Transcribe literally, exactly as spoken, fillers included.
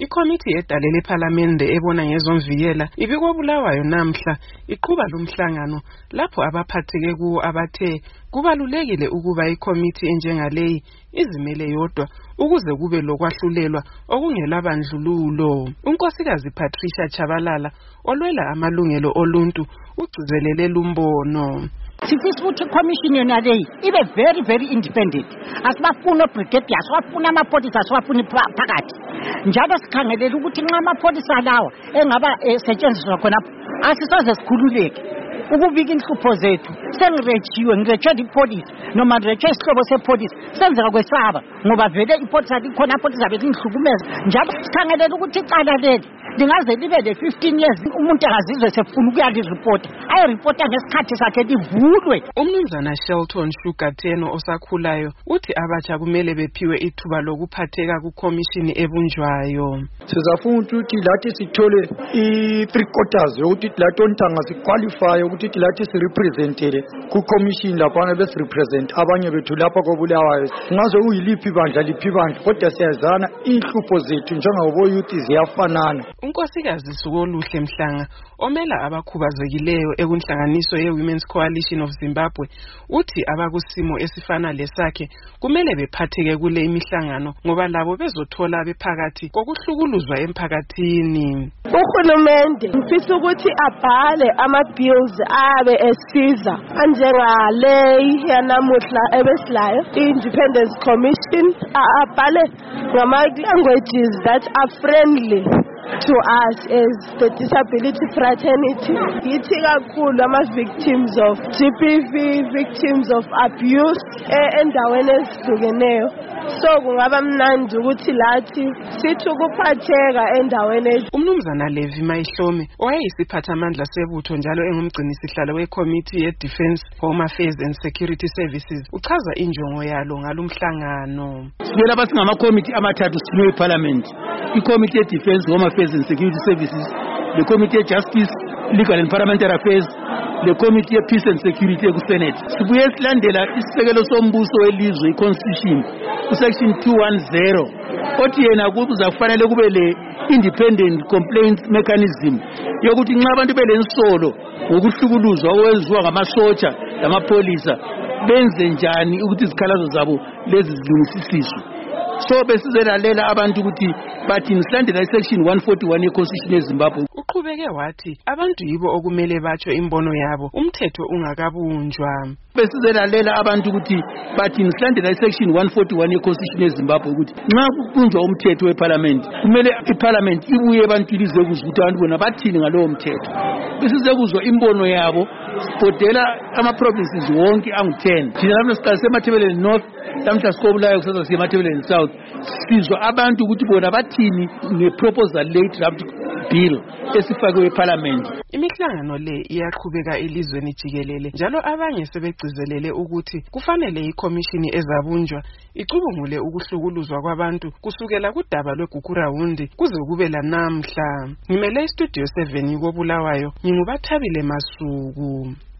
Ikomiti edalela ePhalamende ebona ngezomvikela ibikwabulawayo namhla iqhuba lumhlangano lapho abaphatheke kuwo abathe kubalulekile ukuba ikomiti enjengaleyi izimele yodwa ukuze kube lokwahlulelwa okungelabandlululo. Unkosikazi Patricia Chabalala olwela amalungelo oluntu ugcizelele lumbono. Sifisa ukuthi commission yona leyi ibe very very independent. Asibafuna brigade, asibafuna amapholisa, asibafuna phakathi. Njalo sikhangelela ukuthi nxa amapholisa lawa engaba esetshenziswa khona asisoze sikhululeke. Ukubika inhlupho zethu sengirejiwe ngirejwe ipolice noma ngirejwe isihlobo sepolice senzeka kwesaba ngoba vele ipolice likhona ipolice belinhlukumeza njalo sikhangelela ukuthi icala leli lingaze libe le fifteen years umuntu akazizwe sefuna ukuyalireport ayi report ngesikhathi sakhe livulwe. Umnumzana Shelton Shugateno osakhulayo uthi abatsha kumele bephiwe ithuba lokuphatheka kukomishini ebunjwayo. Sizafuna ukuthi lathi sithole i three quarters yokuthi lathi ontanga siqualify ukuthi lathi sirepresentele ku commission lapha bese represent abanye bethu lapha kobulawayo. Ngaze uyiliphi bandla liphi bandla kodwa siyazana inhlupho zethu njengabo youth ziyafanana. Unkosikazi Sukoluhle Mhlanga omela abakhubazekileyo ekunhlanganiso ye-Women's Coalition of Zimbabwe uthi abakusimo esifana lesakhe kumele bephatheke kule imihlangano ngoba labo bezothola bephakathi kokuhlukuluzwa emphakathini. Uhulumende mfisa ukuthi abhale ama-bills abe esiza anjengaleyi yanamuhla ebesilayo i-Independence Commission abhale ngama-languages that are friendly to us as the disability fraternity. Yithi kakhulu ama-victims of G B V, victims of abuse endaweni ezihlukeneyo. So kungaba mnandi ukuthi lathi sithi ukuphatheka endaweni. Umnumzana Levi Mayihlome owayeyisiphathamandla sebutho njalo engumgcinisihlalo weCommittee ye-Defence, Home Affairs and Security Services uchaza injongo yalo ngalumhlangano. Sibela abasingamakomiti amathathu sithunywe eParliament. I-Committee ye-Defence, Home Affairs and Security Services, the Committee ye-Justice, Legal and Parliamentary Affairs, the Committee ye Peace and Security ku-Senate. Sibuye silandela isisekelo sombuso welizwe i-Constitution ku-Section two ten othi yena kuzafanele kube le independent complaints mechanism yokuthi nxa abantu belensolo ngokuhlukuluzwa okwenziwa ngamasotsha lamapolisa benze njani ukuthi izikhalazo zabo lezi zilungisisiswe. So besizelalela abantu ukuthi bathi nisilandela isection one forty-one ye-Constitution yeZimbabwe. Uqhubeke wathi abantu yibo okumele batsho imbono yabo umthetho ungakabunjwa. Besizelalela abantu ukuthi bathi nisilandela isection one forty-one ye-Constitution yeZimbabwe ukuthi nxa kubunjwa umthetho weParliament kumele iParliament ibuye ebantwini izekuzwa ukuthi abantu bona bathini ngalowo mthetho. Besizekuzwa imbono yabo sibhodela ama-provinces wonke angu-ten. Thina lapho siqale seMatabeleland North, lamhla sikobulayo kusasa siye eMatabeleland South. Sizwa abantu ukuthi bona bathini ngeproposal late draft bill esifakwe eParliament. Imihlangano le iyaqhubeka elizweni jikelele njalo abanye sebegcizelele ukuthi kufanele ikomishini ezabunjwa icubungule ukuhlukuluzwa kwabantu kusukela kudaba lweGugurawundi kuze kube lanamhla. Ngimele iStudio seven kobulawayo, ngingubathabile Masuku.